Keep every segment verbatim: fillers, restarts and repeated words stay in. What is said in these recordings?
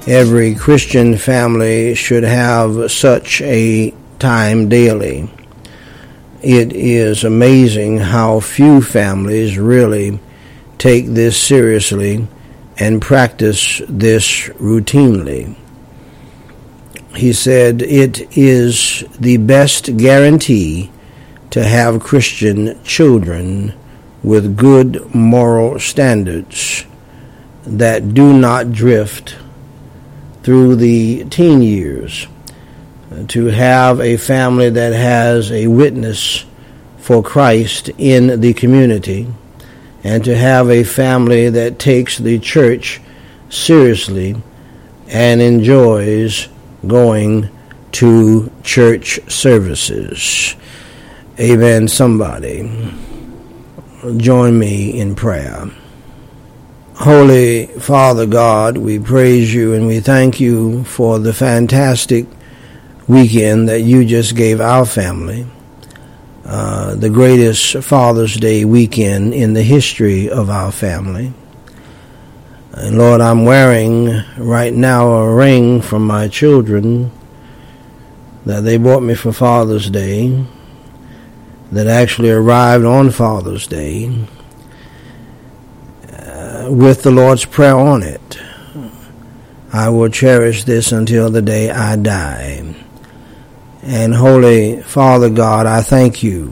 Every Christian family should have such a time daily. It is amazing how few families really take this seriously and practice this routinely. He said it is the best guarantee to have Christian children with good moral standards that do not drift through the teen years, to have a family that has a witness for Christ in the community, and to have a family that takes the church seriously and enjoys going to church services. Amen, somebody. Join me in prayer. Holy Father God, we praise you and we thank you for the fantastic weekend that you just gave our family, uh, the greatest Father's Day weekend in the history of our family. And Lord, I'm wearing right now a ring from my children that they bought me for Father's Day, that actually arrived on Father's Day, with the Lord's Prayer on it. I will cherish this until the day I die. And Holy Father God, I thank you,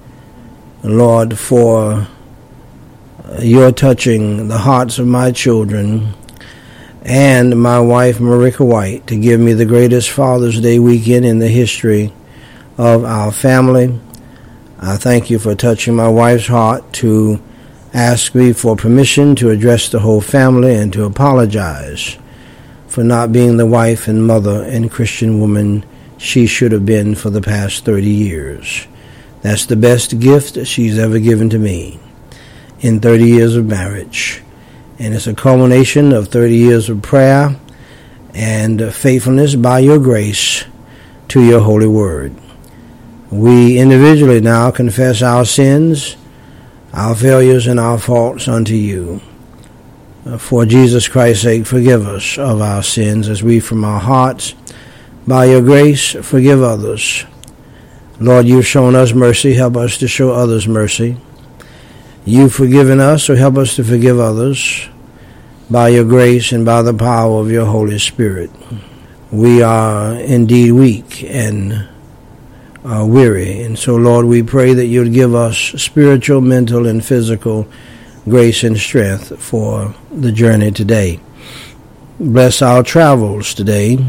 Lord, for your touching the hearts of my children and my wife, Marika White, to give me the greatest Father's Day weekend in the history of our family. I thank you for touching my wife's heart to ask me for permission to address the whole family and to apologize for not being the wife and mother and Christian woman she should have been for the past thirty years. That's the best gift she's ever given to me in thirty years of marriage. And it's a culmination of thirty years of prayer and faithfulness by your grace to your holy word. We individually now confess our sins, our failures, and our faults unto you. For Jesus Christ's sake, forgive us of our sins as we from our hearts, by your grace, forgive others. Lord, you've shown us mercy. Help us to show others mercy. You've forgiven us, so help us to forgive others by your grace and by the power of your Holy Spirit. We are indeed weak and are weary, and so, Lord, we pray that you'd give us spiritual, mental, and physical grace and strength for the journey today. Bless our travels today.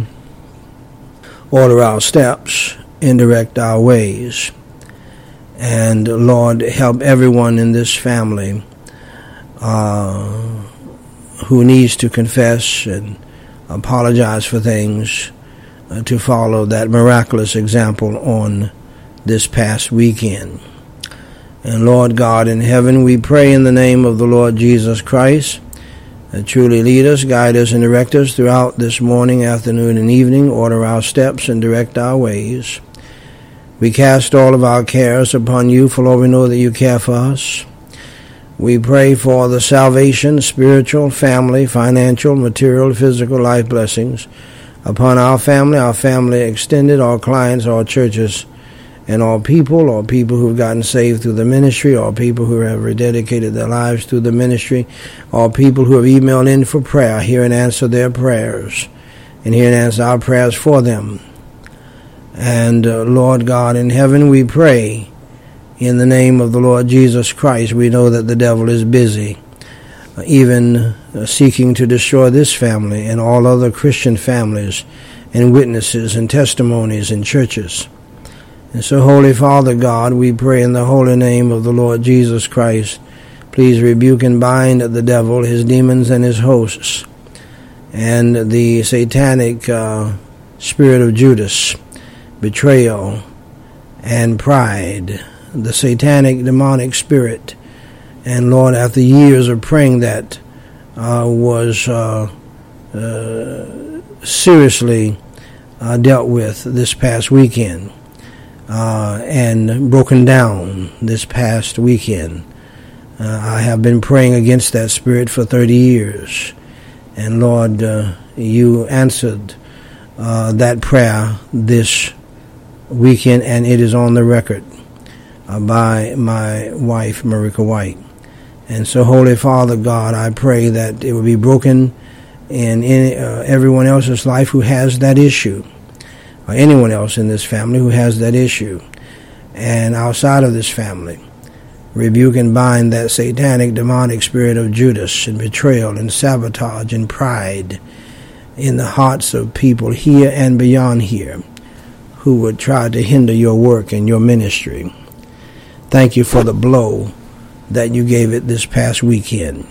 Order our steps and direct our ways. And, Lord, help everyone in this family uh, who needs to confess and apologize for things uh, to follow that miraculous example on this past weekend. And, Lord God in heaven, we pray in the name of the Lord Jesus Christ, that truly lead us, guide us, and direct us throughout this morning, afternoon, and evening. Order our steps and direct our ways. We cast all of our cares upon you, for Lord, we know that you care for us. We pray for the salvation, spiritual, family, financial, material, physical life blessings upon our family, our family extended, our clients, our churches, and all people, or people who have gotten saved through the ministry, or people who have rededicated their lives through the ministry, or people who have emailed in for prayer, hear and answer their prayers, and hear and answer our prayers for them. And uh, Lord God in heaven, we pray in the name of the Lord Jesus Christ. We know that the devil is busy, uh, even uh, seeking to destroy this family and all other Christian families and witnesses and testimonies and churches. And so, Holy Father God, we pray in the holy name of the Lord Jesus Christ, please rebuke and bind the devil, his demons, and his hosts, and the satanic uh, spirit of Judas, betrayal, and pride, the satanic demonic spirit. And Lord, after years of praying that uh, was uh, uh, seriously uh, dealt with this past weekend, Uh, and broken down this past weekend. Uh, I have been praying against that spirit for thirty years. And Lord, uh, you answered uh, that prayer this weekend, and it is on the record uh, by my wife, Marika White. And so, Holy Father God, I pray that it will be broken in any, uh, everyone else's life who has that issue, or anyone else in this family who has that issue, and outside of this family. Rebuke and bind that satanic, demonic spirit of Judas and betrayal and sabotage and pride in the hearts of people here and beyond here who would try to hinder your work and your ministry. Thank you for the blow that you gave it this past weekend.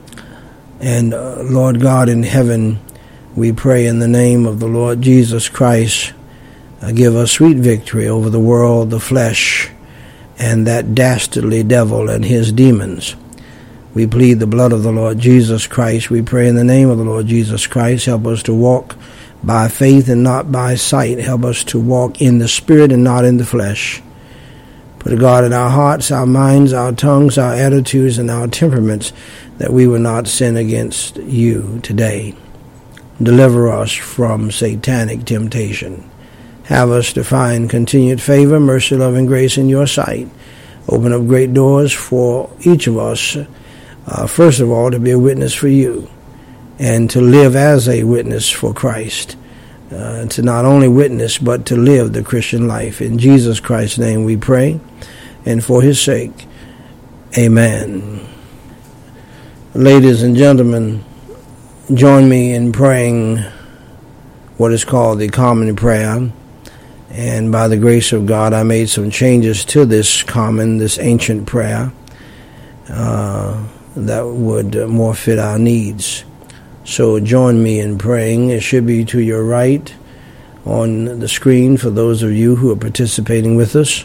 And uh, Lord God in heaven, we pray in the name of the Lord Jesus Christ, uh, give us sweet victory over the world, the flesh, and that dastardly devil and his demons. We plead the blood of the Lord Jesus Christ. We pray in the name of the Lord Jesus Christ. Help us to walk by faith and not by sight. Help us to walk in the spirit and not in the flesh. Put God in our hearts, our minds, our tongues, our attitudes, and our temperaments, that we will not sin against you today. Deliver us from satanic temptation. Have us to find continued favor, mercy, love, and grace in your sight. Open up great doors for each of us, uh, first of all, to be a witness for you and to live as a witness for Christ. Uh, to not only witness, but to live the Christian life. In Jesus Christ's name we pray, and for his sake, amen. Ladies and gentlemen, join me in praying what is called the common prayer. And by the grace of God, I made some changes to this common, this ancient prayer uh, that would more fit our needs. So join me in praying. It should be to your right on the screen for those of you who are participating with us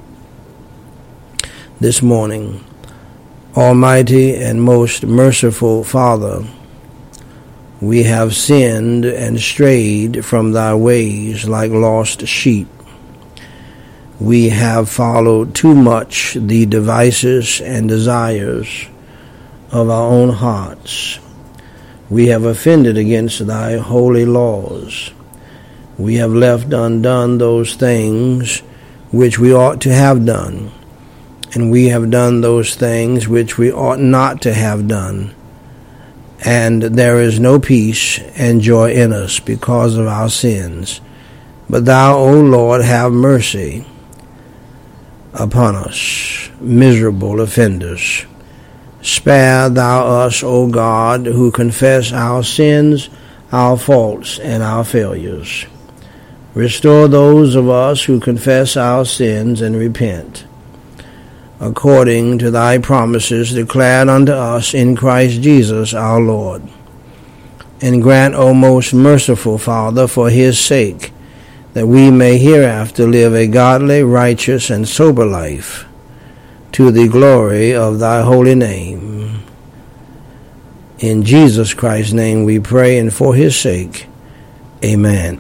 this morning. Almighty and most merciful Father, we have sinned and strayed from thy ways like lost sheep. We have followed too much the devices and desires of our own hearts. We have offended against thy holy laws. We have left undone those things which we ought to have done, and we have done those things which we ought not to have done. And there is no peace and joy in us because of our sins. But thou, O Lord, have mercy upon us, miserable offenders. Spare thou us, O God, who confess our sins, our faults, and our failures. Restore those of us who confess our sins and repent, according to thy promises declared unto us in Christ Jesus our Lord. And grant, O most merciful Father, for his sake, that we may hereafter live a godly, righteous, and sober life, to the glory of thy holy name. In Jesus Christ's name we pray, and for his sake, amen.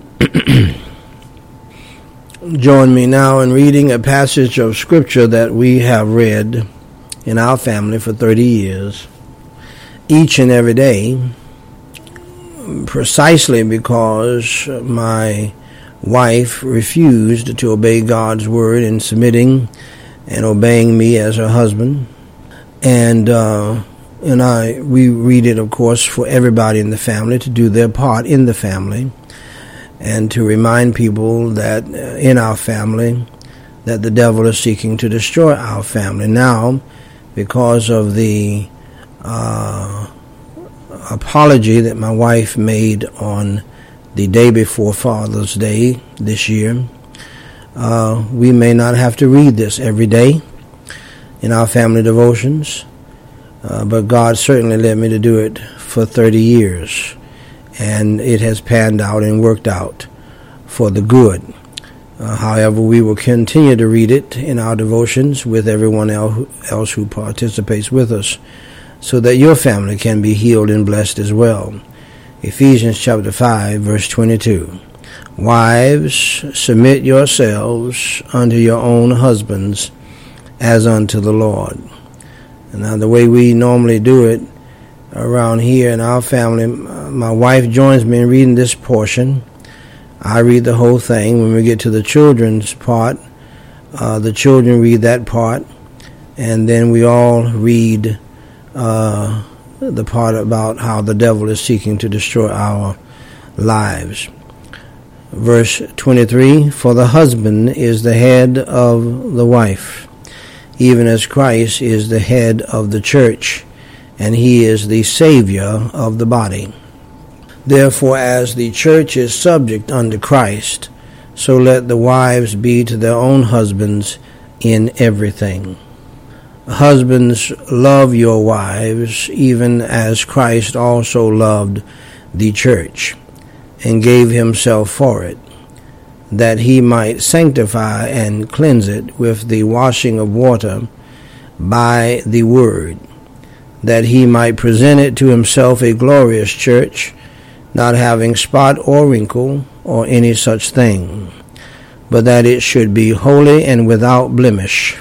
Join me now in reading a passage of Scripture that we have read in our family for thirty years, each and every day, precisely because my wife refused to obey God's word in submitting and obeying me as her husband. And uh, and I we read it, of course, for everybody in the family to do their part in the family, and to remind people that uh, in our family that the devil is seeking to destroy our family. Now, because of the uh, apology that my wife made on the day before Father's Day this year, uh, we may not have to read this every day in our family devotions, uh, but God certainly led me to do it for thirty years. And it has panned out and worked out for the good. Uh, however, we will continue to read it in our devotions with everyone else who participates with us, so that your family can be healed and blessed as well. Ephesians chapter five, verse twenty-two. Wives, submit yourselves unto your own husbands as unto the Lord. And now the way we normally do it, around here in our family. My wife joins me in reading this portion. I read the whole thing. When we get to the children's part, uh, the children read that part, and then we all read uh, the part about how the devil is seeking to destroy our lives. Verse twenty-three, for the husband is the head of the wife, even as Christ is the head of the church, and he is the Savior of the body. Therefore, as the church is subject unto Christ, so let the wives be to their own husbands in everything. Husbands, love your wives, even as Christ also loved the church, and gave himself for it, that he might sanctify and cleanse it with the washing of water by the word, that he might present it to himself a glorious church, not having spot or wrinkle or any such thing, but that it should be holy and without blemish.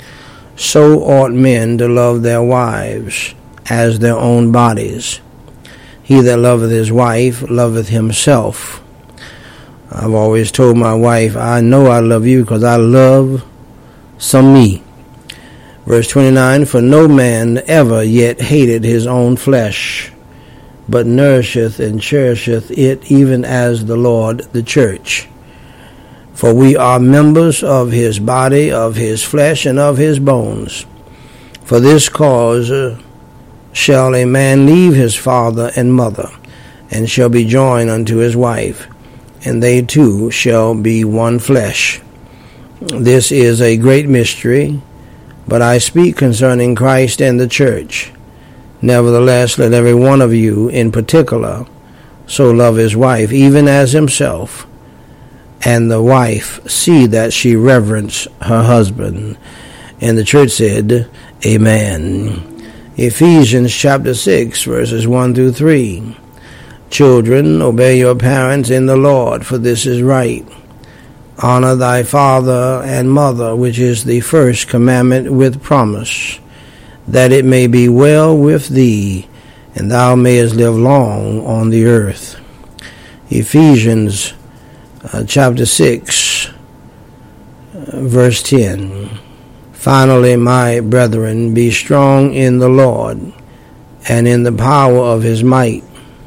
So ought men to love their wives as their own bodies. He that loveth his wife loveth himself. I've always told my wife, I know I love you because I love some me. Verse twenty-nine, for no man ever yet hated his own flesh, but nourisheth and cherisheth it, even as the Lord the church. For we are members of his body, of his flesh, and of his bones. For this cause uh, shall a man leave his father and mother, and shall be joined unto his wife, and they two shall be one flesh. This is a great mystery, but I speak concerning Christ and the church. Nevertheless, let every one of you in particular so love his wife, even as himself, and the wife see that she reverence her husband. And the church said, Amen. Ephesians chapter six, verses one through three. Children, obey your parents in the Lord, for this is right. Honor thy father and mother, which is the first commandment with promise, that it may be well with thee, and thou mayest live long on the earth. Ephesians uh, chapter six, uh, verse ten. Finally, my brethren, be strong in the Lord, and in the power of his might.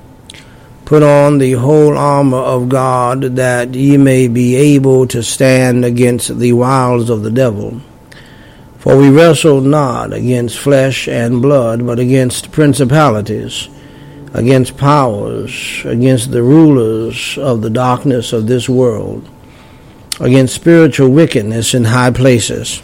Put on the whole armor of God, that ye may be able to stand against the wiles of the devil. For we wrestle not against flesh and blood, but against principalities, against powers, against the rulers of the darkness of this world, against spiritual wickedness in high places.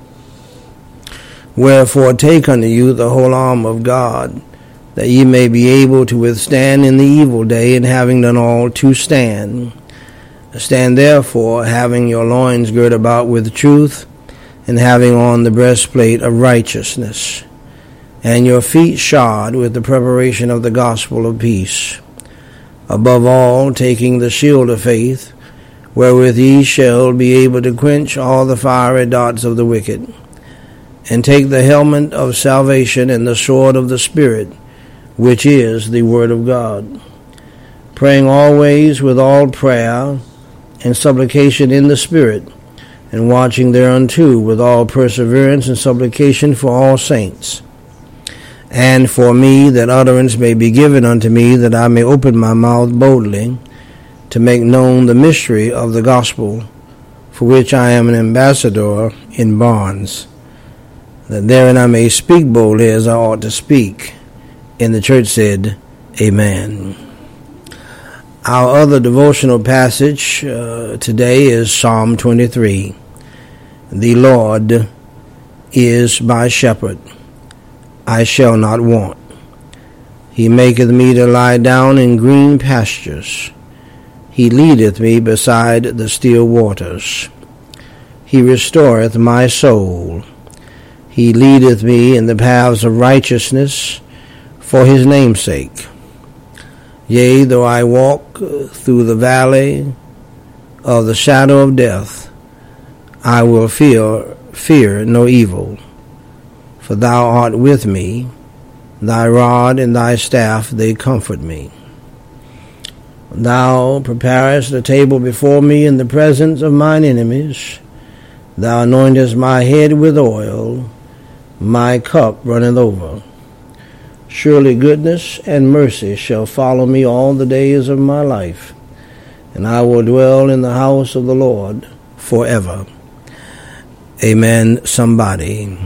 Wherefore take unto you the whole armor of God, that ye may be able to withstand in the evil day, and having done all, to stand. Stand therefore, having your loins girt about with truth, and having on the breastplate of righteousness, and your feet shod with the preparation of the gospel of peace. Above all, taking the shield of faith, wherewith ye shall be able to quench all the fiery darts of the wicked, and take the helmet of salvation and the sword of the Spirit, which is the word of God, praying always with all prayer and supplication in the Spirit, and watching thereunto with all perseverance and supplication for all saints. And for me, that utterance may be given unto me, that I may open my mouth boldly, to make known the mystery of the gospel, for which I am an ambassador in bonds, that therein I may speak boldly as I ought to speak. And the church said, Amen. Our other devotional passage uh, today is Psalm twenty-three. The Lord is my shepherd, I shall not want. He maketh me to lie down in green pastures. He leadeth me beside the still waters. He restoreth my soul. He leadeth me in the paths of righteousness for his name's sake. Yea, though I walk through the valley of the shadow of death, I will fear, fear no evil. For thou art with me, Thy rod and thy staff, they comfort me. Thou preparest a table before me in the presence of mine enemies. Thou anointest my head with oil. My cup runneth over. Surely goodness and mercy shall follow me all the days of my life, and I will dwell in the house of the Lord forever. Amen, somebody.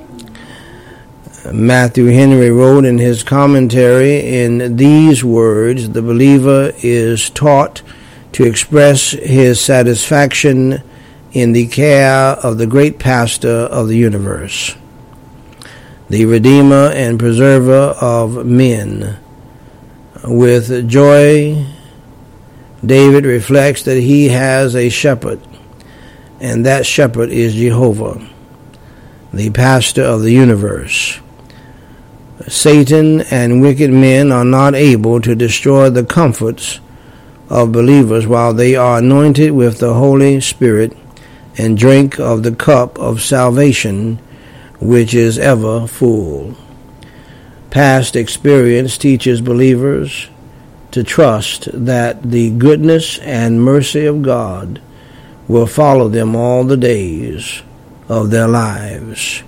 Matthew Henry wrote in his commentary, in these words, the believer is taught to express his satisfaction in the care of the great pastor of the universe, the Redeemer and Preserver of men. With joy, David reflects that he has a shepherd, and that shepherd is Jehovah, the pastor of the universe. Satan and wicked men are not able to destroy the comforts of believers while they are anointed with the Holy Spirit and drink of the cup of salvation, which is ever full. Past experience teaches believers to trust that the goodness and mercy of God will follow them all the days of their lives.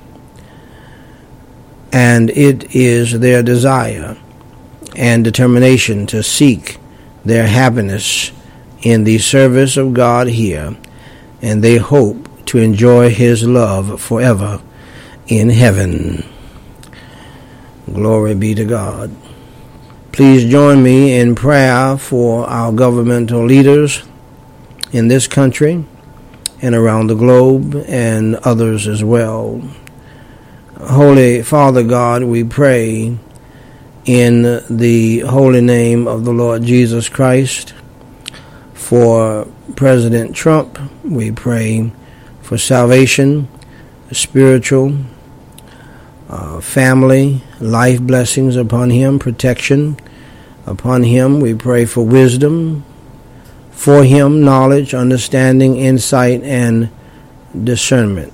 And it is their desire and determination to seek their happiness in the service of God here, and they hope to enjoy his love forever in heaven. Glory be to God. Please join me in prayer for our governmental leaders in this country and around the globe, and others as well. Holy Father God, we pray in the holy name of the Lord Jesus Christ for President Trump. We pray for salvation, spiritual, uh, family, life blessings upon him, protection upon him. We pray for wisdom for him, knowledge, understanding, insight, and discernment.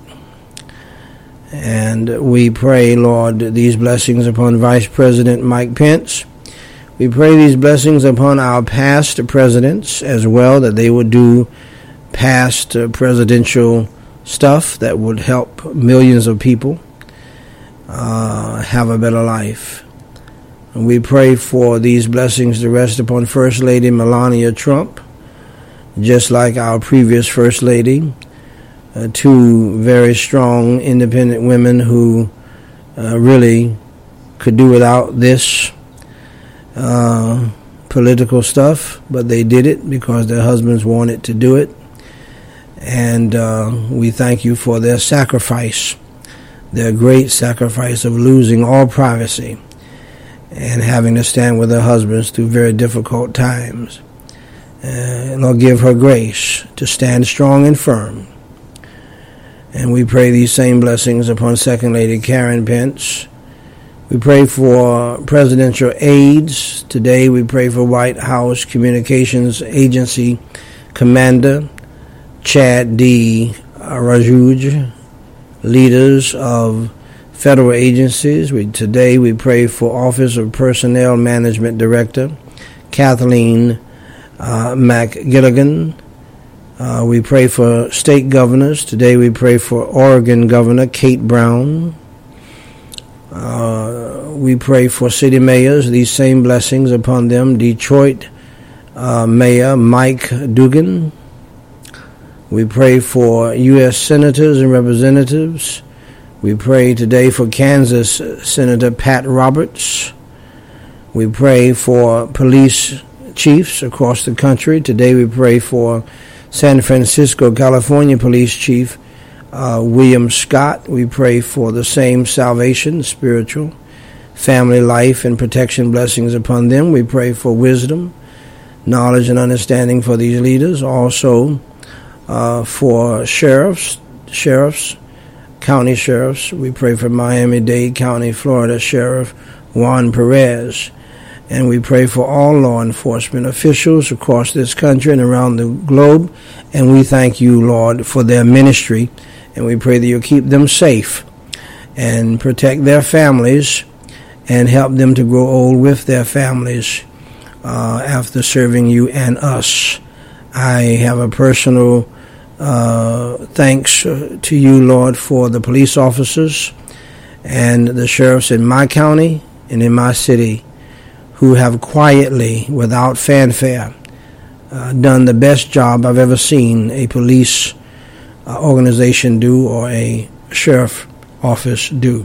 And we pray, Lord, these blessings upon Vice President Mike Pence. We pray these blessings upon our past presidents as well, that they would do past uh, presidential stuff that would help millions of people uh, have a better life. And we pray for these blessings to rest upon First Lady Melania Trump, just like our previous First Lady. Uh, two very strong, independent women who uh, really could do without this uh, political stuff, but they did it because their husbands wanted to do it. And uh, we thank you for their sacrifice, their great sacrifice of losing all privacy and having to stand with their husbands through very difficult times. Uh, Lord, give her grace to stand strong and firm. And we pray these same blessings upon Second Lady Karen Pence. We pray for presidential aides. Today we pray for White House Communications Agency Commander Chad D. Rajuj, leaders of federal agencies. We, today we pray for Office of Personnel Management Director Kathleen uh, McGilligan. Uh, we pray for state governors. Today we pray for Oregon Governor Kate Brown. Uh, we pray for city mayors, these same blessings upon them. Detroit uh, Mayor Mike Duggan. We pray for U S senators and representatives. We pray today for Kansas Senator Pat Roberts. We pray for police chiefs across the country. Today we pray for San Francisco, California Police Chief uh, William Scott. We pray for the same salvation, spiritual, family life, and protection blessings upon them. We pray for wisdom, knowledge, and understanding for these leaders. Also uh, for sheriffs, sheriffs, county sheriffs. We pray for Miami-Dade County, Florida Sheriff Juan Perez. And we pray for all law enforcement officials across this country and around the globe. And we thank you, Lord, for their ministry. And we pray that you'll keep them safe and protect their families and help them to grow old with their families uh, after serving you and us. I have a personal uh, thanks to you, Lord, for the police officers and the sheriffs in my county and in my city who have quietly, without fanfare, uh, done the best job I've ever seen a police uh, organization do or a sheriff office do.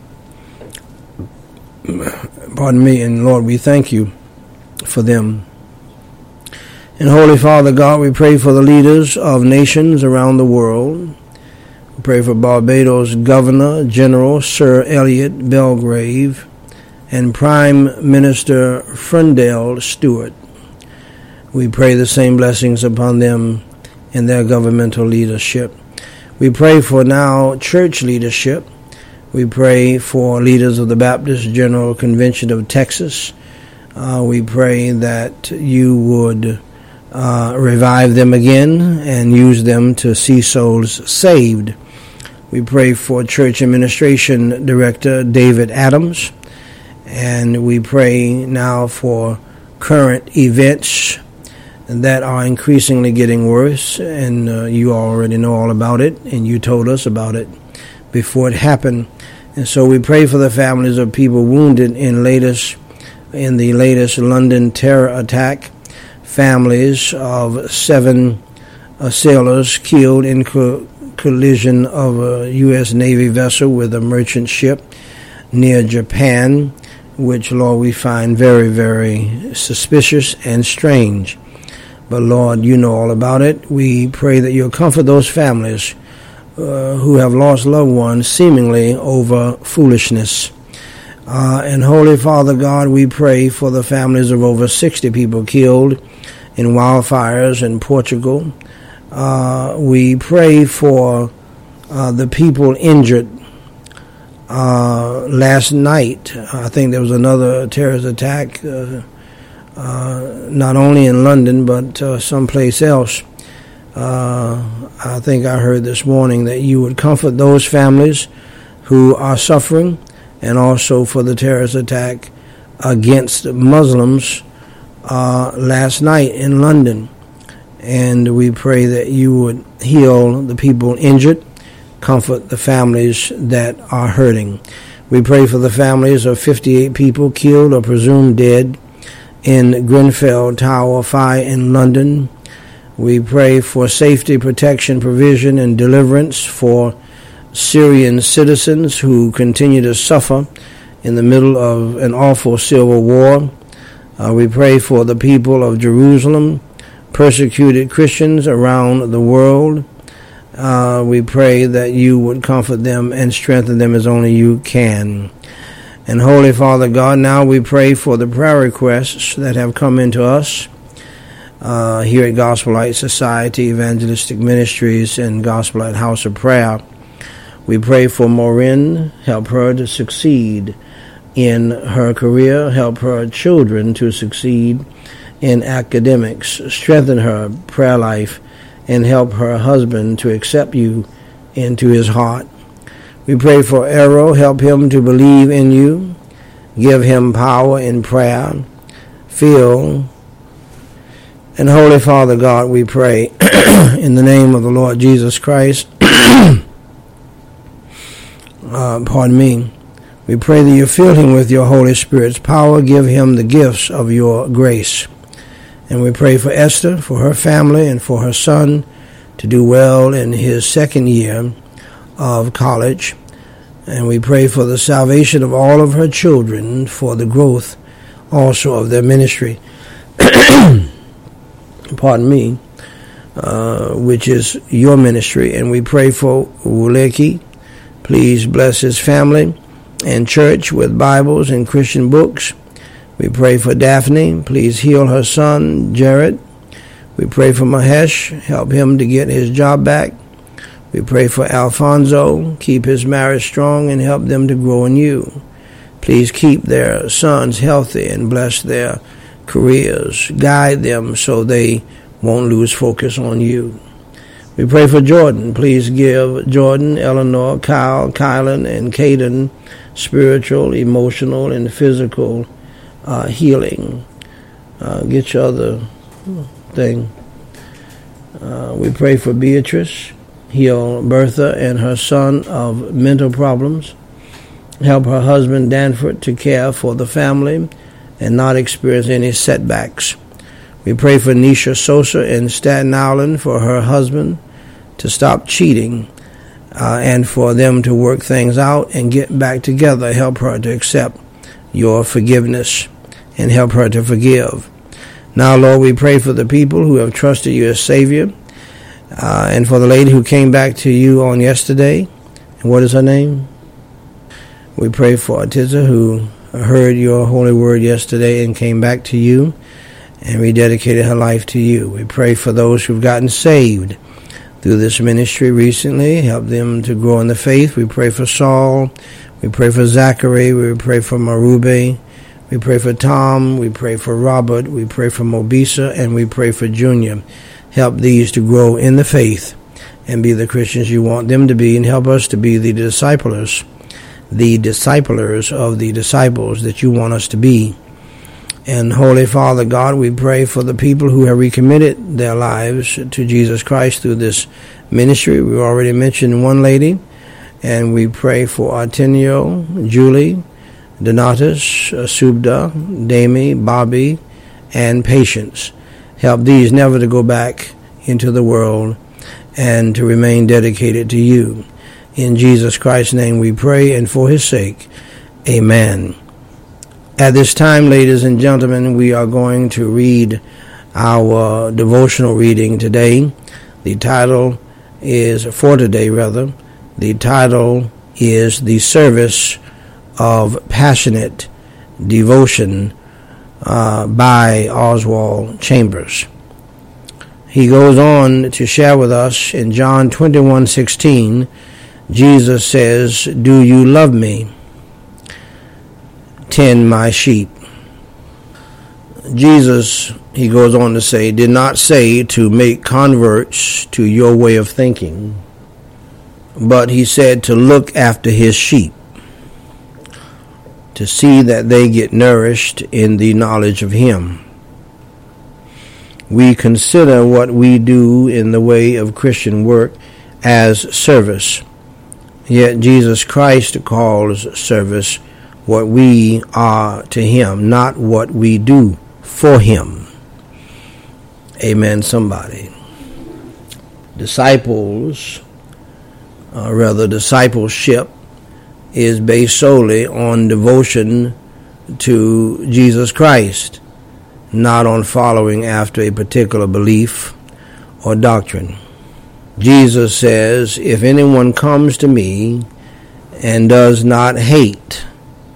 Pardon me, and Lord, we thank you for them. And Holy Father God, we pray for the leaders of nations around the world. We pray for Barbados Governor General Sir Elliot Belgrave and Prime Minister Frendale Stewart. We pray the same blessings upon them in their governmental leadership. We pray for now church leadership. We pray for leaders of the Baptist General Convention of Texas. Uh, we pray that you would uh, revive them again and use them to see souls saved. We pray for Church Administration Director David Adams. And we pray now for current events that are increasingly getting worse, and uh, you already know all about it, and you told us about it before it happened. And so we pray for the families of people wounded in latest in the latest London terror attack, families of seven uh, sailors killed in co- collision of a U S Navy vessel with a merchant ship near Japan, which, Lord, we find very, very suspicious and strange. But, Lord, you know all about it. We pray that you'll comfort those families uh, who have lost loved ones seemingly over foolishness. Uh, and, Holy Father God, we pray for the families of over sixty people killed in wildfires in Portugal. Uh, we pray for uh, the people injured Uh, last night. I think there was another terrorist attack, uh, uh, not only in London, but uh, someplace else. Uh, I think I heard this morning that you would comfort those families who are suffering, and also for the terrorist attack against Muslims uh, last night in London. And we pray that you would heal the people injured, comfort the families that are hurting. We pray for the families of fifty-eight people killed or presumed dead in Grenfell Tower fire in London. We pray for safety, protection, provision, and deliverance for Syrian citizens who continue to suffer in the middle of an awful civil war. Uh, we pray for the people of Jerusalem, persecuted Christians around the world. Uh, we pray that you would comfort them and strengthen them as only you can. And Holy Father God, now we pray for the prayer requests that have come into us uh, here at Gospel Light Society, Evangelistic Ministries, and Gospel Light House of Prayer. We pray for Maureen, help her to succeed in her career, help her children to succeed in academics, strengthen her prayer life, and help her husband to accept you into his heart. We pray for Errol, help him to believe in you, give him power in prayer, feel. And Holy Father God, we pray in the name of the Lord Jesus Christ, uh, pardon me, we pray that you fill him with your Holy Spirit's power, give him the gifts of your grace. And we pray for Esther, for her family, and for her son to do well in his second year of college. And we pray for the salvation of all of her children, for the growth also of their ministry. Pardon me, uh, which is your ministry. And we pray for Wuleki. Please bless his family and church with Bibles and Christian books. We pray for Daphne. Please heal her son, Jared. We pray for Mahesh. Help him to get his job back. We pray for Alfonso. Keep his marriage strong and help them to grow in you. Please keep their sons healthy and bless their careers. Guide them so they won't lose focus on you. We pray for Jordan. Please give Jordan, Eleanor, Kyle, Kylan, and Caden spiritual, emotional, and physical uh, healing. Uh, get your other thing. Uh, we pray for Beatrice. Heal Bertha and her son of mental problems. Help her husband Danford to care for the family and not experience any setbacks. We pray for Nisha Sosa in Staten Island for her husband to stop cheating uh, and for them to work things out and get back together. Help her to accept your forgiveness and help her to forgive. Now, Lord, we pray for the people who have trusted you as Savior uh, and for the lady who came back to you on yesterday. And what is her name? We pray for Atiza, who heard your holy word yesterday and came back to you and rededicated her life to you. We pray for those who've gotten saved through this ministry recently. Help them to grow in the faith. We pray for Saul. We pray for Zachary. We pray for Marube. We pray for Tom. We pray for Robert. We pray for Mobisa. And we pray for Junior. Help these to grow in the faith and be the Christians you want them to be, and help us to be the disciplers, the disciplers of the disciples that you want us to be. And Holy Father God, we pray for the people who have recommitted their lives to Jesus Christ through this ministry. We already mentioned one lady, and we pray for Artenio, Julie, Donatus, Subda, Dami, Bobby, and Patience. Help these never to go back into the world and to remain dedicated to you. In Jesus Christ's name we pray, and for his sake, amen. At this time, ladies and gentlemen, we are going to read our devotional reading today. The title is, for today rather, the title is The Service of Passionate Devotion uh, by Oswald Chambers. He goes on to share with us in John twenty-one sixteen, Jesus says, "Do you love me? Tend my sheep." Jesus, he goes on to say, did not say to make converts to your way of thinking, but he said to look after his sheep, to see that they get nourished in the knowledge of him. We consider what we do in the way of Christian work as service, yet Jesus Christ calls service what we are to him, not what we do for him. Amen, somebody. Disciples, or rather discipleship, is based solely on devotion to Jesus Christ, not on following after a particular belief or doctrine. Jesus says, if anyone comes to me and does not hate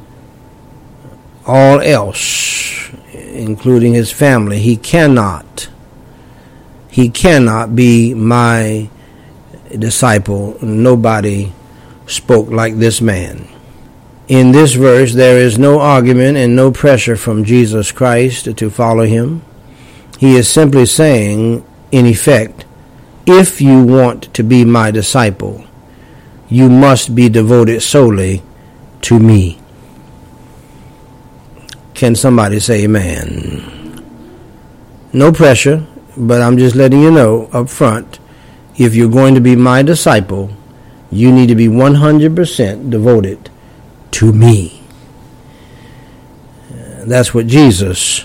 all else, including his family, he cannot, he cannot be my disciple. Nobody spoke like this man. In this verse, there is no argument and no pressure from Jesus Christ to follow him. He is simply saying, in effect, if you want to be my disciple, you must be devoted solely to me. Can somebody say amen? No pressure, but I'm just letting you know up front, if you're going to be my disciple, you need to be one hundred percent devoted to me. That's what Jesus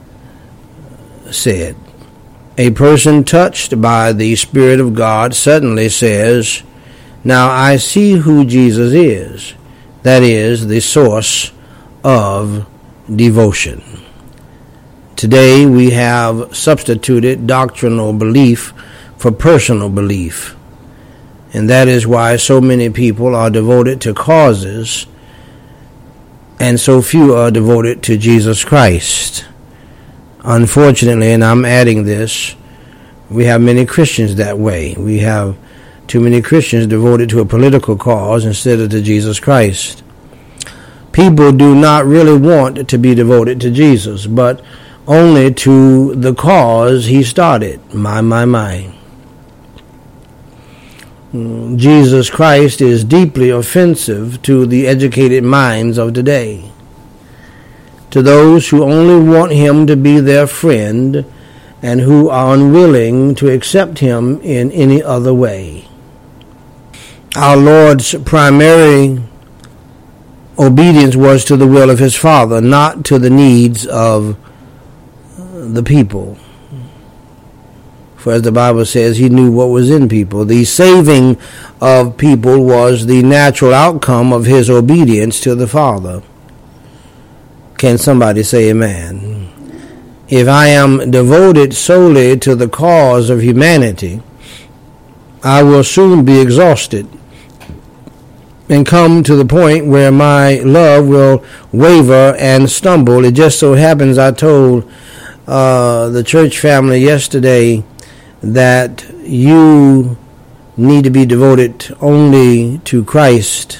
said. A person touched by the Spirit of God suddenly says, now I see who Jesus is. That is the source of devotion. Today we have substituted doctrinal belief for personal belief. And that is why so many people are devoted to causes and so few are devoted to Jesus Christ. Unfortunately, and I'm adding this, we have many Christians that way. We have too many Christians devoted to a political cause instead of to Jesus Christ. People do not really want to be devoted to Jesus, but only to the cause he started. My, my, my. Jesus Christ is deeply offensive to the educated minds of today, to those who only want him to be their friend and who are unwilling to accept him in any other way. Our Lord's primary obedience was to the will of his Father, not to the needs of the people. For as the Bible says, he knew what was in people. The saving of people was the natural outcome of his obedience to the Father. Can somebody say amen? If I am devoted solely to the cause of humanity, I will soon be exhausted and come to the point where my love will waver and stumble. It just so happens I told uh, the church family yesterday that you need to be devoted only to Christ,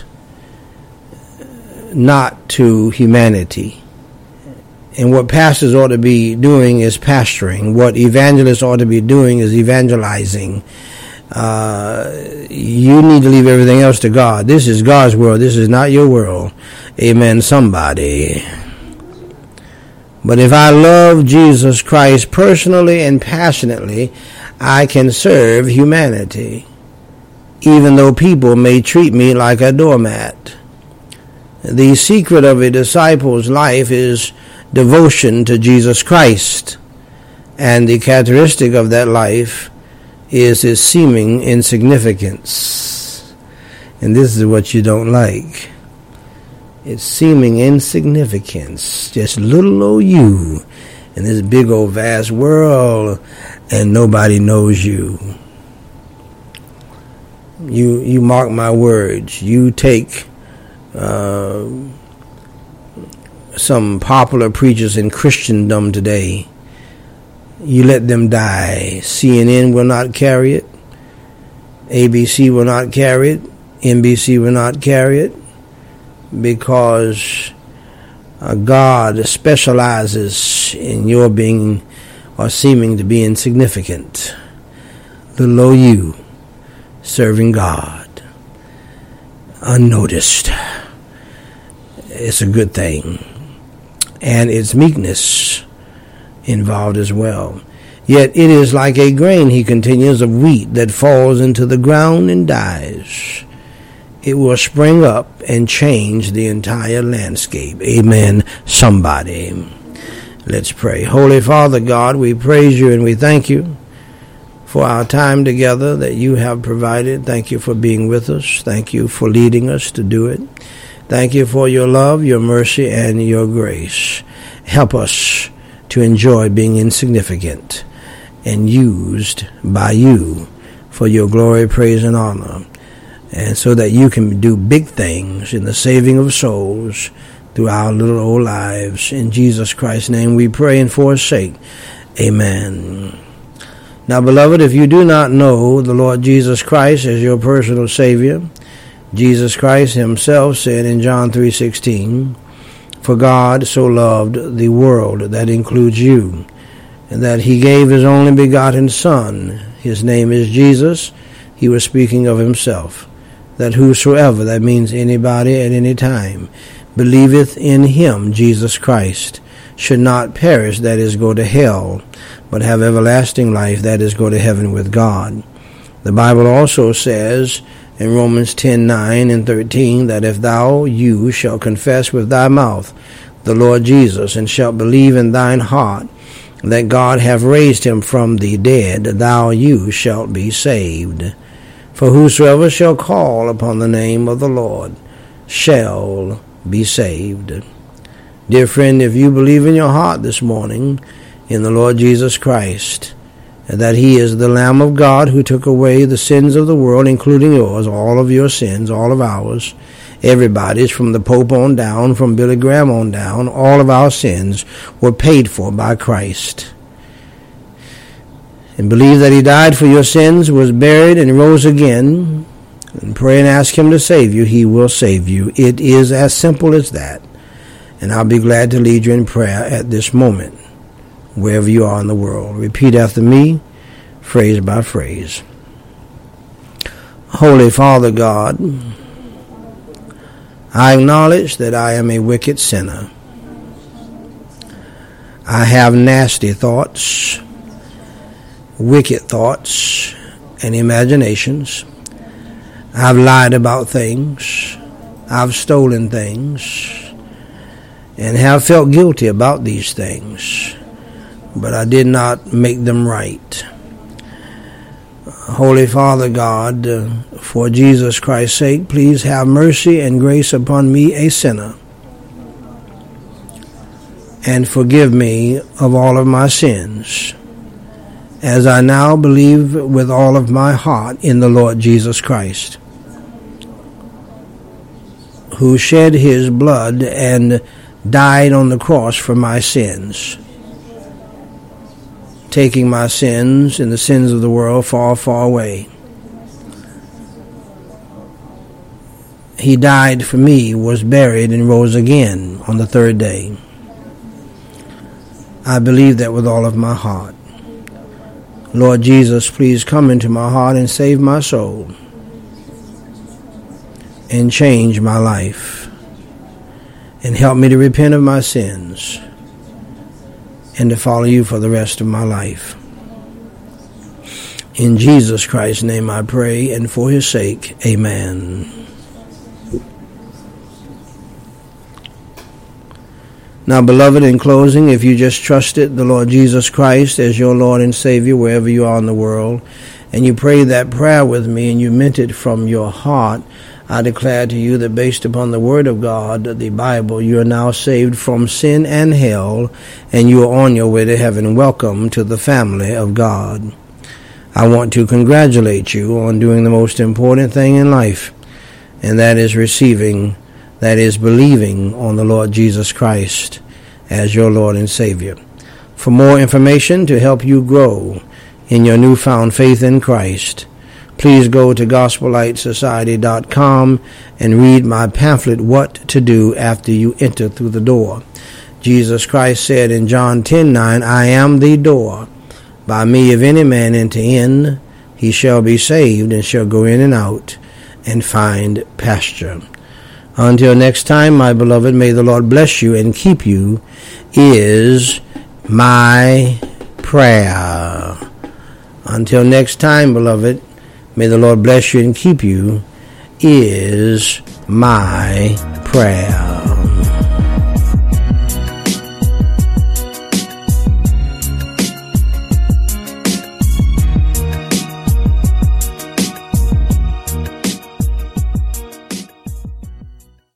not to humanity. And what pastors ought to be doing is pastoring. What evangelists ought to be doing is evangelizing. Uh, you need to leave everything else to God. This is God's world. This is not your world. Amen, somebody. But if I love Jesus Christ personally and passionately, I can serve humanity, even though people may treat me like a doormat. The secret of a disciple's life is devotion to Jesus Christ, and the characteristic of that life is his seeming insignificance. And this is what you don't like. It's seeming insignificance. Just little old you in this big old vast world, and nobody knows you. You you mark my words. You take uh, some popular preachers in Christendom today. You let them die. C N N will not carry it. A B C will not carry it. N B C will not carry it, because uh, God specializes in your being or seeming to be insignificant. Little old you serving God unnoticed. It's a good thing. And it's meekness involved as well. Yet it is like a grain, he continues, of wheat that falls into the ground and dies. It will spring up and change the entire landscape. Amen, somebody. Let's pray. Holy Father God, we praise you and we thank you for our time together that you have provided. Thank you for being with us. Thank you for leading us to do it. Thank you for your love, your mercy, and your grace. Help us to enjoy being insignificant and used by you for your glory, praise, and honor, and so that you can do big things in the saving of souls through our little old lives. In Jesus Christ's name we pray and for his sake. Amen. Now, beloved, if you do not know the Lord Jesus Christ as your personal Savior, Jesus Christ himself said in John three sixteen, "For God so loved the world," that includes you, "and that he gave his only begotten Son." His name is Jesus. He was speaking of himself. "That whosoever," that means anybody at any time, "believeth in him," Jesus Christ, "should not perish," that is, go to hell, "but have everlasting life," that is, go to heaven with God. The Bible also says in Romans ten nine and thirteen that if thou, you, shall confess with thy mouth the Lord Jesus, and shalt believe in thine heart that God hath raised him from the dead, thou, you, shalt be saved. For whosoever shall call upon the name of the Lord shall be saved. Dear friend, if you believe in your heart this morning in the Lord Jesus Christ, and that he is the Lamb of God who took away the sins of the world, including yours, all of your sins, all of ours, everybody's, from the Pope on down, from Billy Graham on down, all of our sins were paid for by Christ. And believe that he died for your sins, was buried, and rose again, and pray and ask him to save you, he will save you. It is as simple as that. And I'll be glad to lead you in prayer at this moment, wherever you are in the world. Repeat after me, phrase by phrase. Holy Father God, I acknowledge that I am a wicked sinner. I have nasty thoughts, wicked thoughts, and imaginations. I've lied about things. I've stolen things and have felt guilty about these things, but I did not make them right. Holy Father God, uh, for Jesus Christ's sake, please have mercy and grace upon me, a sinner, and forgive me of all of my sins, as I now believe with all of my heart in the Lord Jesus Christ, who shed his blood and died on the cross for my sins, taking my sins and the sins of the world far, far away. He died for me, was buried, and rose again on the third day. I believe that with all of my heart. Lord Jesus, please come into my heart and save my soul and change my life and help me to repent of my sins and to follow you for the rest of my life. In Jesus Christ's name I pray, and for his sake, amen. Now, beloved, in closing, if you just trusted the Lord Jesus Christ as your Lord and Savior wherever you are in the world, and you prayed that prayer with me and you meant it from your heart, I declare to you that based upon the Word of God, the Bible, you are now saved from sin and hell, and you are on your way to heaven. Welcome to the family of God. I want to congratulate you on doing the most important thing in life, and that is receiving, that is believing on the Lord Jesus Christ as your Lord and Savior. For more information to help you grow in your newfound faith in Christ, please go to gospel light society dot com and read my pamphlet, What to Do After You Enter Through the Door. Jesus Christ said in John ten nine, I am the door. By me, if any man enter in, he shall be saved and shall go in and out and find pasture. Until next time, my beloved, may the Lord bless you and keep you, is my prayer. Until next time, beloved, may the Lord bless you and keep you, is my prayer.